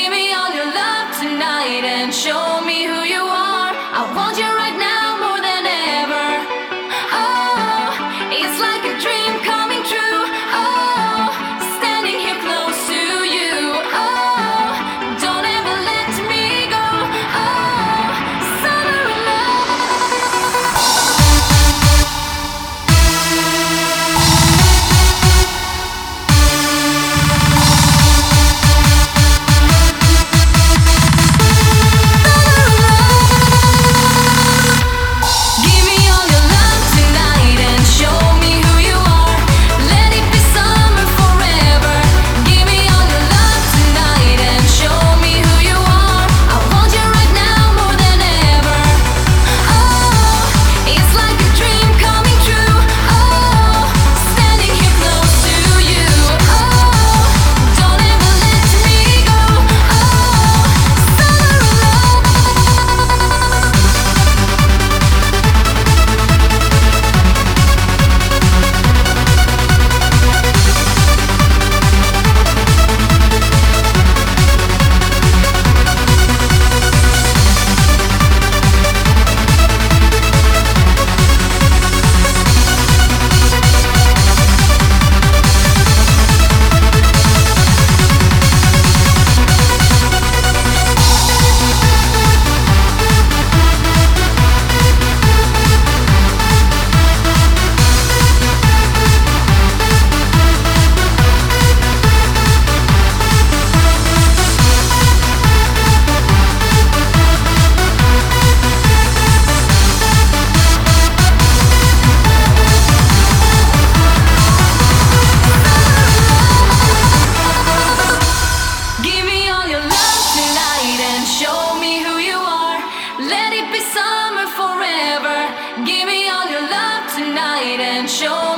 Give me all your love tonight and show me who you are. I want you right now more than ever. Oh, it's like a dream coming true. Oh, standing here close to you. Oh, don't ever let me go. Oh, summer in Give me all your love tonight and show me who you are. Let it be summer forever. Give me all your love tonight and show me who you are. I want you right now more than ever. Oh, it's like a dream coming true. Oh, standing here close to you. Oh, don't ever let me go. Oh, summer love. Give me all your love tonight and show me who you are. Let it be summer forever. Give me all your love tonight and show